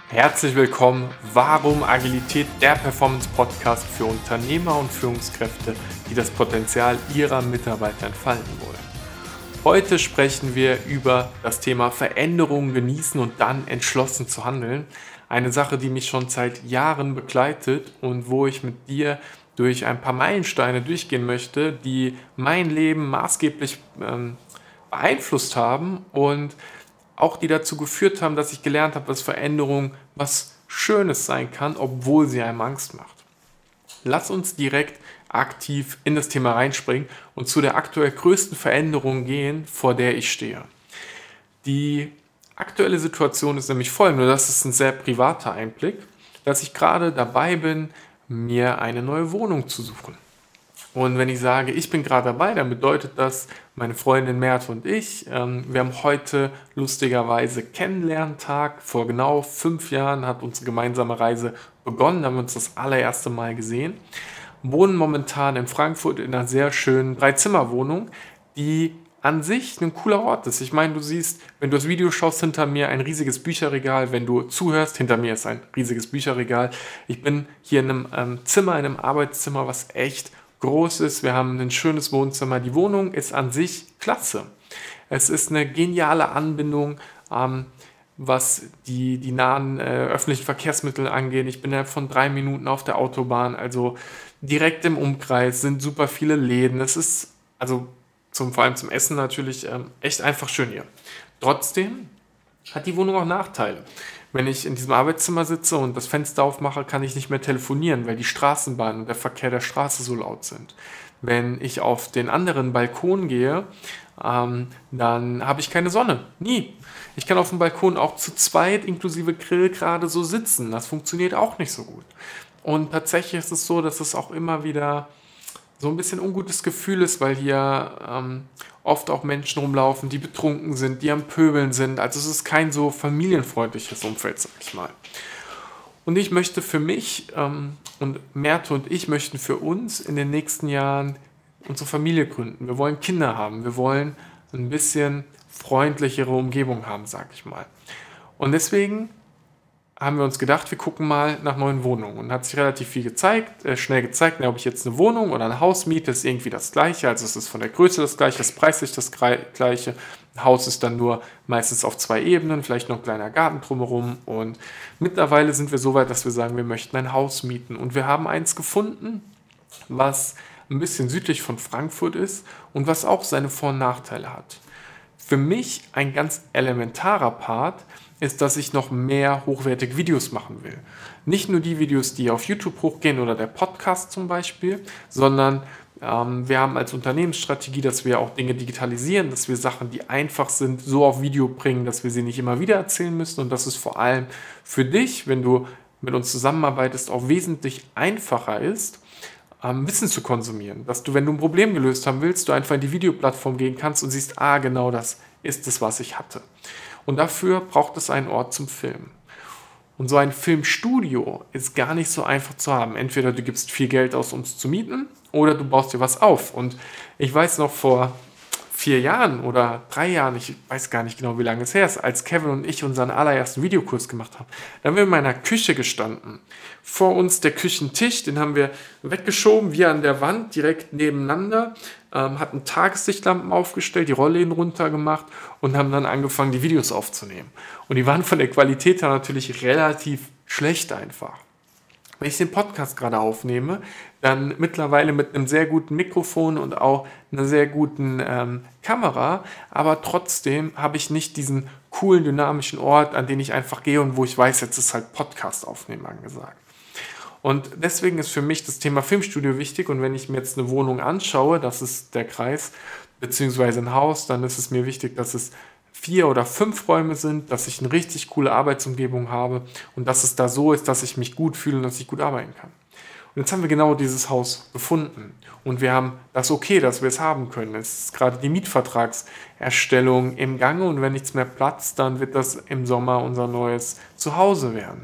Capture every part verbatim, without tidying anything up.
Herzlich willkommen. Warum Agilität, der Performance-Podcast für Unternehmer und Führungskräfte, die das Potenzial ihrer Mitarbeiter entfalten wollen. Heute sprechen wir über das Thema Veränderungen genießen und dann entschlossen zu handeln. Eine Sache, die mich schon seit Jahren begleitet und wo ich mit dir durch ein paar Meilensteine durchgehen möchte, die mein Leben maßgeblich ähm, beeinflusst haben und auch die dazu geführt haben, dass ich gelernt habe, dass Veränderung was Schönes sein kann, obwohl sie einem Angst macht. Lass uns direkt aktiv in das Thema reinspringen und zu der aktuell größten Veränderung gehen, vor der ich stehe. Die aktuelle Situation ist nämlich folgende, das ist ein sehr privater Einblick, dass ich gerade dabei bin, mir eine neue Wohnung zu suchen. Und wenn ich sage, ich bin gerade dabei, dann bedeutet das, meine Freundin Mert und ich, ähm, wir haben heute lustigerweise Kennenlerntag. Vor genau fünf Jahren hat unsere gemeinsame Reise begonnen, haben wir uns das allererste Mal gesehen. Wohnen momentan in Frankfurt in einer sehr schönen Dreizimmerwohnung, die an sich ein cooler Ort ist. Ich meine, du siehst, wenn du das Video schaust, hinter mir ein riesiges Bücherregal. Wenn du zuhörst, hinter mir ist ein riesiges Bücherregal. Ich bin hier in einem ähm, Zimmer, in einem Arbeitszimmer, was echt groß ist. Wir haben ein schönes Wohnzimmer. Die Wohnung ist an sich klasse. Es ist eine geniale Anbindung, ähm, was die, die nahen äh, öffentlichen Verkehrsmittel angeht. Ich bin ja von drei Minuten auf der Autobahn, also direkt im Umkreis sind super viele Läden. Es ist, also zum, vor allem zum Essen natürlich, ähm, echt einfach schön hier. Trotzdem hat die Wohnung auch Nachteile. Wenn ich in diesem Arbeitszimmer sitze und das Fenster aufmache, kann ich nicht mehr telefonieren, weil die Straßenbahn und der Verkehr der Straße so laut sind. Wenn ich auf den anderen Balkon gehe, ähm, dann habe ich keine Sonne. Nie. Ich kann auf dem Balkon auch zu zweit inklusive Grill gerade so sitzen. Das funktioniert auch nicht so gut. Und tatsächlich ist es so, dass es auch immer wieder so ein bisschen ungutes Gefühl ist, weil hier ähm, oft auch Menschen rumlaufen, die betrunken sind, die am Pöbeln sind. Also es ist kein so familienfreundliches Umfeld, sag ich mal. Und ich möchte für mich ähm, und Merte und ich möchten für uns in den nächsten Jahren unsere Familie gründen. Wir wollen Kinder haben, wir wollen ein bisschen freundlichere Umgebung haben, sag ich mal. Und deswegen haben wir uns gedacht, wir gucken mal nach neuen Wohnungen. Und hat sich relativ viel gezeigt, äh, schnell gezeigt, na, ob ich jetzt eine Wohnung oder ein Haus miete, ist irgendwie das Gleiche. Also es ist von der Größe das Gleiche, das preislich das Gleiche. Ein Haus ist dann nur meistens auf zwei Ebenen, vielleicht noch ein kleiner Garten drumherum. Und mittlerweile sind wir so weit, dass wir sagen, wir möchten ein Haus mieten. Und wir haben eins gefunden, was ein bisschen südlich von Frankfurt ist und was auch seine Vor- und Nachteile hat. Für mich ein ganz elementarer Part ist, dass ich noch mehr hochwertige Videos machen will. Nicht nur die Videos, die auf YouTube hochgehen oder der Podcast zum Beispiel, sondern ähm, wir haben als Unternehmensstrategie, dass wir auch Dinge digitalisieren, dass wir Sachen, die einfach sind, so auf Video bringen, dass wir sie nicht immer wieder erzählen müssen und dass es vor allem für dich, wenn du mit uns zusammenarbeitest, auch wesentlich einfacher ist, ähm, Wissen zu konsumieren. Dass du, wenn du ein Problem gelöst haben willst, du einfach in die Videoplattform gehen kannst und siehst, ah, genau das ist es, was ich hatte. Und dafür braucht es einen Ort zum Filmen. Und so ein Filmstudio ist gar nicht so einfach zu haben. Entweder du gibst viel Geld aus, um es zu mieten, oder du baust dir was auf. Und ich weiß noch vor vier Jahren oder drei Jahren, ich weiß gar nicht genau, wie lange es her ist, als Kevin und ich unseren allerersten Videokurs gemacht haben, da haben wir in meiner Küche gestanden. Vor uns der Küchentisch, den haben wir weggeschoben, wir an der Wand, direkt nebeneinander, ähm, hatten Tageslichtlampen aufgestellt, die Rollläden runtergemacht und haben dann angefangen, die Videos aufzunehmen. Und die waren von der Qualität her natürlich relativ schlecht einfach. Wenn ich den Podcast gerade aufnehme, dann mittlerweile mit einem sehr guten Mikrofon und auch einer sehr guten ähm, Kamera, aber trotzdem habe ich nicht diesen coolen, dynamischen Ort, an den ich einfach gehe und wo ich weiß, jetzt ist halt Podcast aufnehmen angesagt. Und deswegen ist für mich das Thema Filmstudio wichtig und wenn ich mir jetzt eine Wohnung anschaue, das ist der Kreis, beziehungsweise ein Haus, dann ist es mir wichtig, dass es vier oder fünf Räume sind, dass ich eine richtig coole Arbeitsumgebung habe und dass es da so ist, dass ich mich gut fühle und dass ich gut arbeiten kann. Und jetzt haben wir genau dieses Haus gefunden und wir haben das okay, dass wir es haben können. Es ist gerade die Mietvertragserstellung im Gange und wenn nichts mehr platzt, dann wird das im Sommer unser neues Zuhause werden.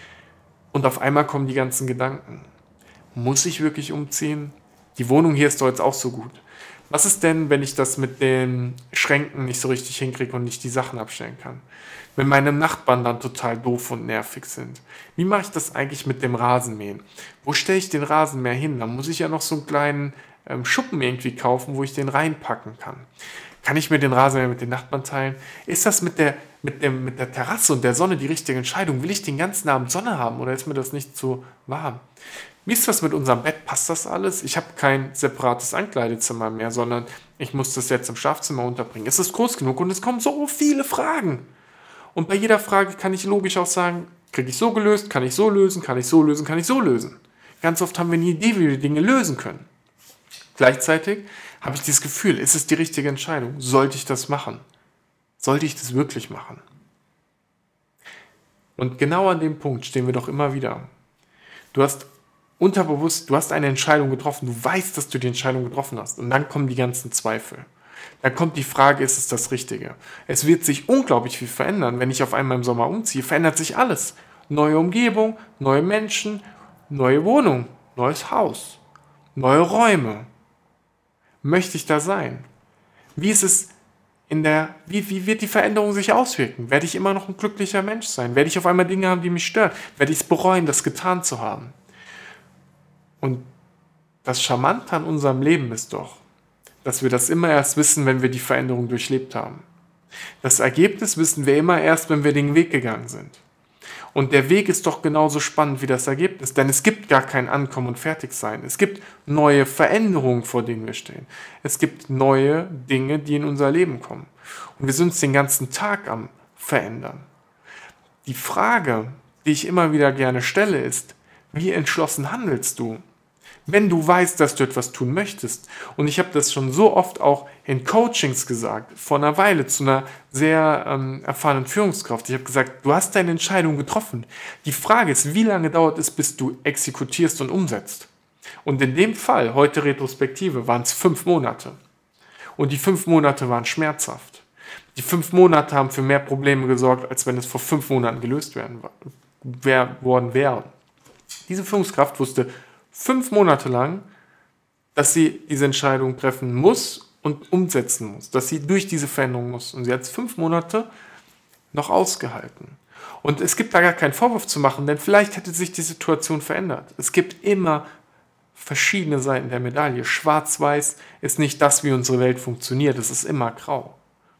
Und auf einmal kommen die ganzen Gedanken. Muss ich wirklich umziehen? Die Wohnung hier ist doch jetzt auch so gut. Was ist denn, wenn ich das mit den Schränken nicht so richtig hinkriege und nicht die Sachen abstellen kann? Wenn meine Nachbarn dann total doof und nervig sind? Wie mache ich das eigentlich mit dem Rasenmähen? Wo stelle ich den Rasenmäher hin? Da muss ich ja noch so einen kleinen ähm, Schuppen irgendwie kaufen, wo ich den reinpacken kann. Kann ich mir den Rasenmäher mit den Nachbarn teilen? Ist das mit der, mit dem, mit der Terrasse und der Sonne die richtige Entscheidung? Will ich den ganzen Abend Sonne haben oder ist mir das nicht zu warm? Wie ist das mit unserem Bett? Passt das alles? Ich habe kein separates Ankleidezimmer mehr, sondern ich muss das jetzt im Schlafzimmer unterbringen. Ist es groß genug? Und es kommen so viele Fragen. Und bei jeder Frage kann ich logisch auch sagen, kriege ich so gelöst, kann ich so lösen, kann ich so lösen, kann ich so lösen. Ganz oft haben wir eine Idee, wie wir Dinge lösen können. Gleichzeitig habe ich dieses Gefühl, ist es die richtige Entscheidung? Sollte ich das machen? Sollte ich das wirklich machen? Und genau an dem Punkt stehen wir doch immer wieder. Du hast unterbewusst, du hast eine Entscheidung getroffen, du weißt, dass du die Entscheidung getroffen hast. Und dann kommen die ganzen Zweifel. Dann kommt die Frage, ist es das Richtige? Es wird sich unglaublich viel verändern. Wenn ich auf einmal im Sommer umziehe, verändert sich alles. Neue Umgebung, neue Menschen, neue Wohnung, neues Haus, neue Räume. Möchte ich da sein? Wie ist es in der, wie, wie wird die Veränderung sich auswirken? Werde ich immer noch ein glücklicher Mensch sein? Werde ich auf einmal Dinge haben, die mich stören? Werde ich es bereuen, das getan zu haben? Und das Charmante an unserem Leben ist doch, dass wir das immer erst wissen, wenn wir die Veränderung durchlebt haben. Das Ergebnis wissen wir immer erst, wenn wir den Weg gegangen sind. Und der Weg ist doch genauso spannend wie das Ergebnis, denn es gibt gar kein Ankommen und Fertigsein. Es gibt neue Veränderungen, vor denen wir stehen. Es gibt neue Dinge, die in unser Leben kommen. Und wir sind uns den ganzen Tag am Verändern. Die Frage, die ich immer wieder gerne stelle, ist, wie entschlossen handelst du? Wenn du weißt, dass du etwas tun möchtest, und ich habe das schon so oft auch in Coachings gesagt, vor einer Weile zu einer sehr ähm, erfahrenen Führungskraft, ich habe gesagt, du hast deine Entscheidung getroffen. Die Frage ist, wie lange dauert es, bis du exekutierst und umsetzt? Und in dem Fall, heute Retrospektive, waren es fünf Monate. Und die fünf Monate waren schmerzhaft. Die fünf Monate haben für mehr Probleme gesorgt, als wenn es vor fünf Monaten gelöst werden, wär, worden wäre. Diese Führungskraft wusste fünf Monate lang, dass sie diese Entscheidung treffen muss und umsetzen muss, dass sie durch diese Veränderung muss. Und sie hat es fünf Monate noch ausgehalten. Und es gibt da gar keinen Vorwurf zu machen, denn vielleicht hätte sich die Situation verändert. Es gibt immer verschiedene Seiten der Medaille. Schwarz-Weiß ist nicht das, wie unsere Welt funktioniert. Es ist immer grau.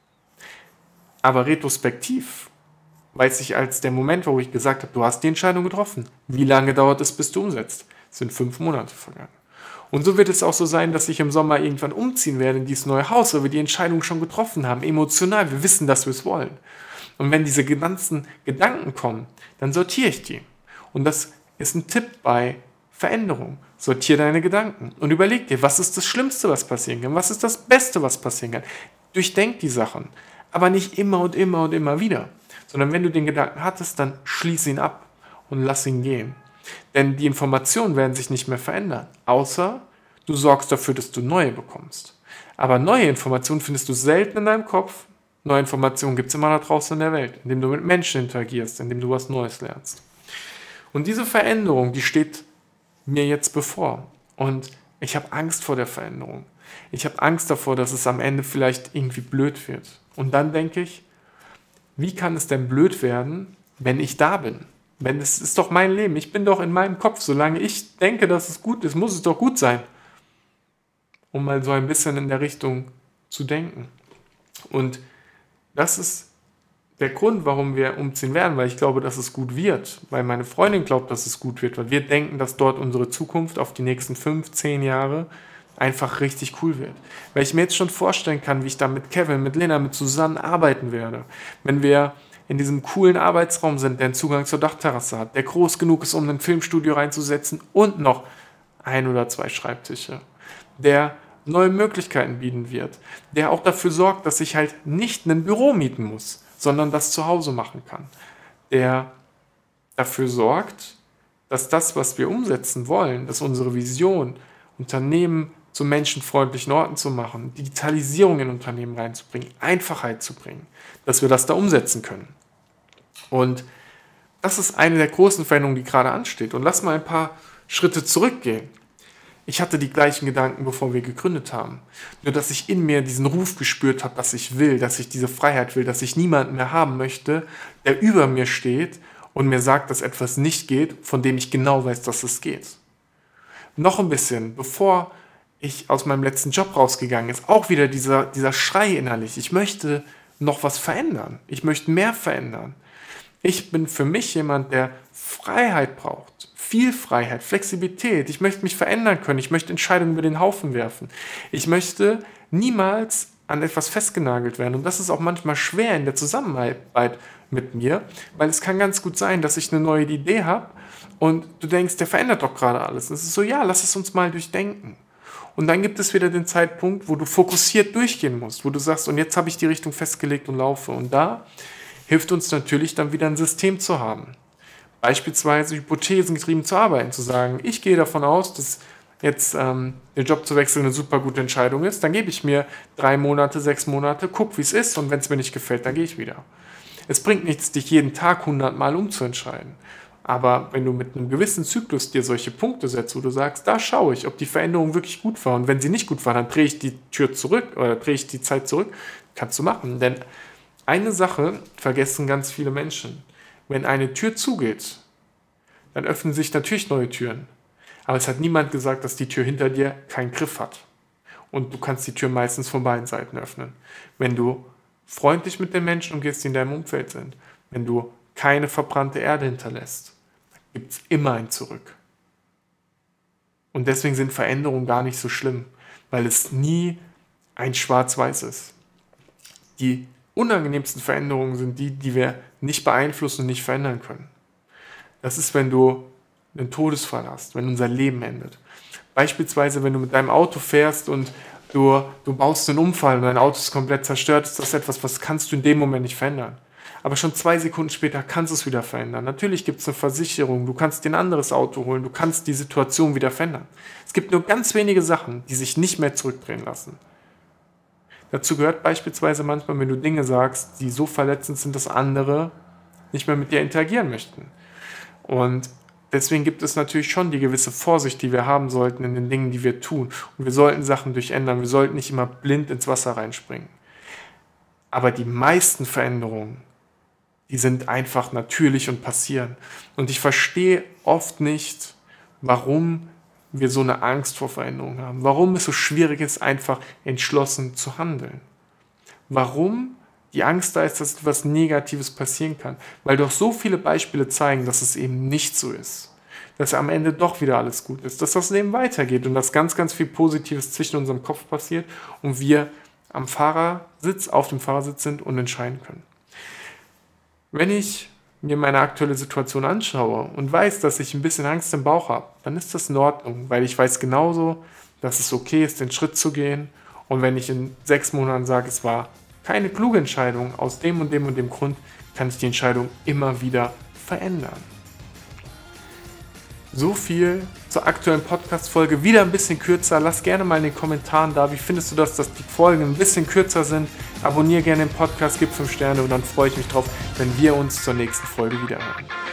Aber retrospektiv weiß ich als der Moment, wo ich gesagt habe, du hast die Entscheidung getroffen. Wie lange dauert es, bis du umsetzt? Es sind fünf Monate vergangen. Und so wird es auch so sein, dass ich im Sommer irgendwann umziehen werde in dieses neue Haus, weil wir die Entscheidung schon getroffen haben, emotional. Wir wissen, dass wir es wollen. Und wenn diese ganzen Gedanken kommen, dann sortiere ich die. Und das ist ein Tipp bei Veränderung. Sortiere deine Gedanken und überleg dir, was ist das Schlimmste, was passieren kann? Was ist das Beste, was passieren kann? Durchdenk die Sachen, aber nicht immer und immer und immer wieder. Sondern wenn du den Gedanken hattest, dann schließ ihn ab und lass ihn gehen. Denn die Informationen werden sich nicht mehr verändern, außer du sorgst dafür, dass du neue bekommst. Aber neue Informationen findest du selten in deinem Kopf. Neue Informationen gibt es immer da draußen in der Welt, indem du mit Menschen interagierst, indem du was Neues lernst. Und diese Veränderung, die steht mir jetzt bevor. Und ich habe Angst vor der Veränderung. Ich habe Angst davor, dass es am Ende vielleicht irgendwie blöd wird. Und dann denke ich, wie kann es denn blöd werden, wenn ich da bin? Wenn es ist doch mein Leben, ich bin doch in meinem Kopf. Solange ich denke, dass es gut ist, muss es doch gut sein. Um mal so ein bisschen in der Richtung zu denken. Und das ist der Grund, warum wir umziehen werden, weil ich glaube, dass es gut wird. Weil meine Freundin glaubt, dass es gut wird. Weil wir denken, dass dort unsere Zukunft auf die nächsten fünf, zehn Jahre einfach richtig cool wird. Weil ich mir jetzt schon vorstellen kann, wie ich da mit Kevin, mit Lena, mit Susanne arbeiten werde. Wenn wir in diesem coolen Arbeitsraum sind, der einen Zugang zur Dachterrasse hat, der groß genug ist, um ein Filmstudio reinzusetzen und noch ein oder zwei Schreibtische, der neue Möglichkeiten bieten wird, der auch dafür sorgt, dass ich halt nicht ein Büro mieten muss, sondern das zu Hause machen kann, der dafür sorgt, dass das, was wir umsetzen wollen, dass unsere Vision, Unternehmen zu menschenfreundlichen Orten zu machen, Digitalisierung in Unternehmen reinzubringen, Einfachheit zu bringen, dass wir das da umsetzen können. Und das ist eine der großen Veränderungen, die gerade ansteht. Und lass mal ein paar Schritte zurückgehen. Ich hatte die gleichen Gedanken, bevor wir gegründet haben. Nur, dass ich in mir diesen Ruf gespürt habe, dass ich will, dass ich diese Freiheit will, dass ich niemanden mehr haben möchte, der über mir steht und mir sagt, dass etwas nicht geht, von dem ich genau weiß, dass es geht. Noch ein bisschen, bevor ich aus meinem letzten Job rausgegangen ist, auch wieder dieser, dieser Schrei innerlich. Ich möchte noch was verändern. Ich möchte mehr verändern. Ich bin für mich jemand, der Freiheit braucht. Viel Freiheit, Flexibilität. Ich möchte mich verändern können. Ich möchte Entscheidungen über den Haufen werfen. Ich möchte niemals an etwas festgenagelt werden. Und das ist auch manchmal schwer in der Zusammenarbeit mit mir, weil es kann ganz gut sein, dass ich eine neue Idee habe und du denkst, der verändert doch gerade alles. Und es ist so, ja, lass es uns mal durchdenken. Und dann gibt es wieder den Zeitpunkt, wo du fokussiert durchgehen musst, wo du sagst, und jetzt habe ich die Richtung festgelegt und laufe. Und da hilft uns natürlich dann wieder ein System zu haben. Beispielsweise hypothesengetrieben zu arbeiten, zu sagen, ich gehe davon aus, dass jetzt ähm, den Job zu wechseln eine super gute Entscheidung ist, dann gebe ich mir drei Monate, sechs Monate, guck, wie es ist und wenn es mir nicht gefällt, dann gehe ich wieder. Es bringt nichts, dich jeden Tag hundertmal umzuentscheiden. Aber wenn du mit einem gewissen Zyklus dir solche Punkte setzt, wo du sagst, da schaue ich, ob die Veränderung wirklich gut war und wenn sie nicht gut war, dann drehe ich die Tür zurück oder drehe ich die Zeit zurück, kannst du machen. Denn eine Sache vergessen ganz viele Menschen. Wenn eine Tür zugeht, dann öffnen sich natürlich neue Türen. Aber es hat niemand gesagt, dass die Tür hinter dir keinen Griff hat. Und du kannst die Tür meistens von beiden Seiten öffnen. Wenn du freundlich mit den Menschen umgehst, die in deinem Umfeld sind, wenn du keine verbrannte Erde hinterlässt, gibt es immer ein Zurück. Und deswegen sind Veränderungen gar nicht so schlimm, weil es nie ein Schwarz-Weiß ist. Die unangenehmsten Veränderungen sind die, die wir nicht beeinflussen und nicht verändern können. Das ist, wenn du einen Todesfall hast, wenn unser Leben endet. Beispielsweise, wenn du mit deinem Auto fährst und du, du baust einen Unfall und dein Auto ist komplett zerstört, ist das etwas, was kannst du in dem Moment nicht verändern. Aber schon zwei Sekunden später kannst du es wieder verändern. Natürlich gibt es eine Versicherung, du kannst dir ein anderes Auto holen, du kannst die Situation wieder verändern. Es gibt nur ganz wenige Sachen, die sich nicht mehr zurückdrehen lassen. Dazu gehört beispielsweise manchmal, wenn du Dinge sagst, die so verletzend sind, dass andere nicht mehr mit dir interagieren möchten. Und deswegen gibt es natürlich schon die gewisse Vorsicht, die wir haben sollten in den Dingen, die wir tun. Und wir sollten Sachen durchändern, wir sollten nicht immer blind ins Wasser reinspringen. Aber die meisten Veränderungen, die sind einfach natürlich und passieren. Und ich verstehe oft nicht, warum wir so eine Angst vor Veränderung haben. Warum es so schwierig ist, einfach entschlossen zu handeln. Warum die Angst da ist, dass etwas Negatives passieren kann. Weil doch so viele Beispiele zeigen, dass es eben nicht so ist. Dass am Ende doch wieder alles gut ist. Dass das Leben weitergeht und dass ganz, ganz viel Positives zwischen unserem Kopf passiert und wir am Fahrersitz, auf dem Fahrersitz sind und entscheiden können. Wenn ich mir meine aktuelle Situation anschaue und weiß, dass ich ein bisschen Angst im Bauch habe, dann ist das in Ordnung, weil ich weiß genauso, dass es okay ist, den Schritt zu gehen. Und wenn ich in sechs Monaten sage, es war keine kluge Entscheidung, aus dem und dem und dem Grund, kann ich die Entscheidung immer wieder verändern. So viel zur aktuellen Podcast-Folge. Wieder ein bisschen kürzer. Lass gerne mal in den Kommentaren da, wie findest du das, dass die Folgen ein bisschen kürzer sind. Abonniere gerne den Podcast, gib fünf Sterne und dann freue ich mich drauf, wenn wir uns zur nächsten Folge wieder hören.